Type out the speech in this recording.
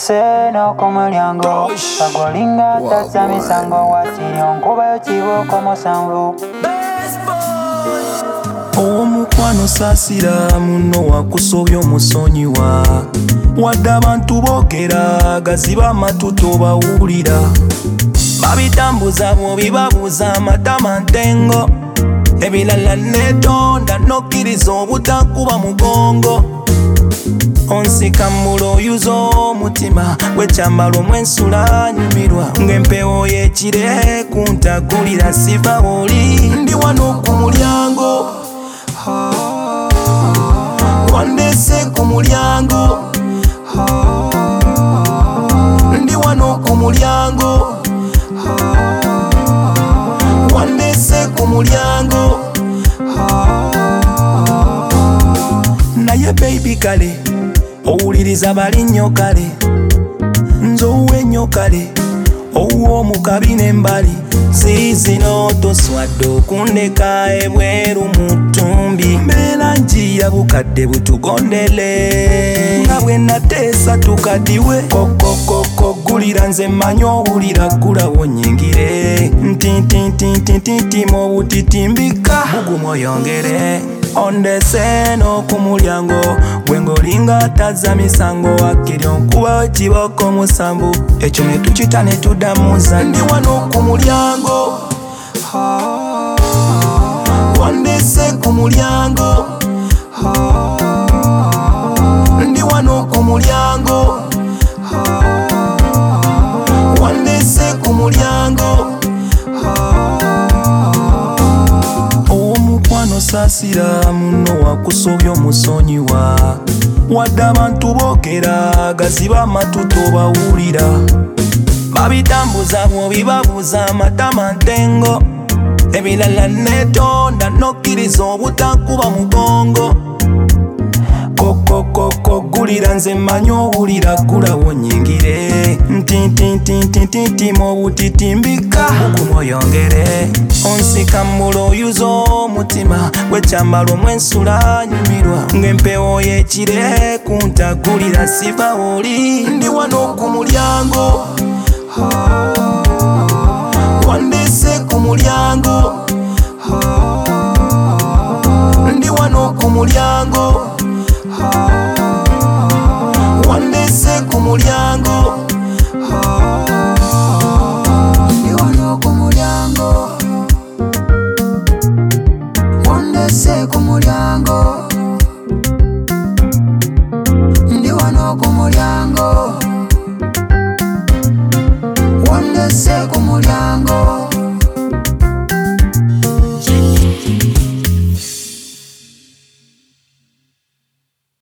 Ondeseno ku mulyango Bagolinga tatya misango Wakiri onkubayo kiboko musanvu Omukwano saasira muno wakusobya omusonyiwa wadde abantu boogera gaziba amatu tobawulira babitambuza bw'obibabuuza amatama ntengo ebirala netonda nokkiriza obutakuba mugongo onsikambula oyuza omutima gwekyambala omwensula nyumirwa ng'empewo y'ekire kuntakulira siva oli ndi wano ku mulyango wandese ku mulyango ndi wano ku mulyango wandese ku mulyango naye baby kale owuliriza balinnyo kale nze owuwe nnyo kale owuwo mu kabi n'embali siizino toswadde okundeka ebweru mu ttumbi mbeera njiya bukadde butugondele nga bwe nateesa tukadiwe kokokoko gulira nze mmanyi owulira gulawo nnyingire ntintintintintinti mu butitimbika bugumu oyongere ondeseno ku mulyango gwe ng'olinga tazza misango wakkiri onkubawo kiboko musanvu ekyo ne tukita ne tuddamuza ndi wano ku mulyango wandese ku mulyango ndi wano ku mulyango wandese ku mulyango omukwano saasira muno wakusobya omusonyiwa wadde abantu boogera gaziba amatu tobawulira babitambuza bw'obibabuuza amatama ntengo ebirala netonda nokkiriza obutakuba mugongo kokokoko gulira nze mmanyi owulira gulawo nnyingire ntintintintintinti mu butitimbika bugumu oyongere onsikambula oyuza omutima gwekyambala omwensula nyumirwa ng'empewo y'ekire kuntagulira siva oli ndi wano ku mulyango wandese ku mulyango ndi wano ku mulyango wandese ku mulyango